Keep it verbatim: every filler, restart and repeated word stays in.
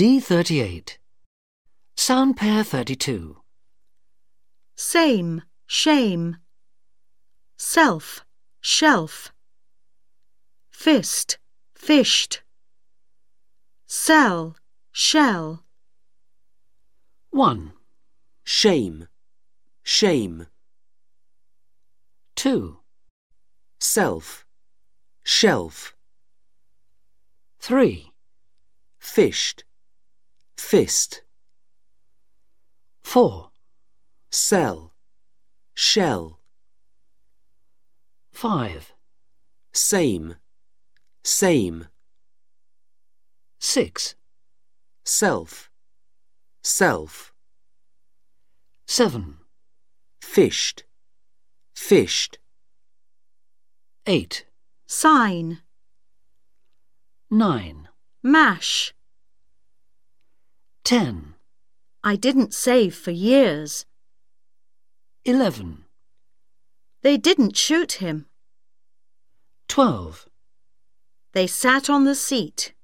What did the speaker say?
D thirty-eight. Sound pair thirty-two. Same, shame. Self, shelf. Fist, fished. Sell, shell. one. Shame, shame. two. Self, shelf. three. Fished, fist. four. Sell, shell. five. Same, same. six. Self, self. seven. Fished, fished. eight. Sign, nine. mash. ten. I didn't save for years. eleven. They didn't shoot him. twelve. They sat on the seat.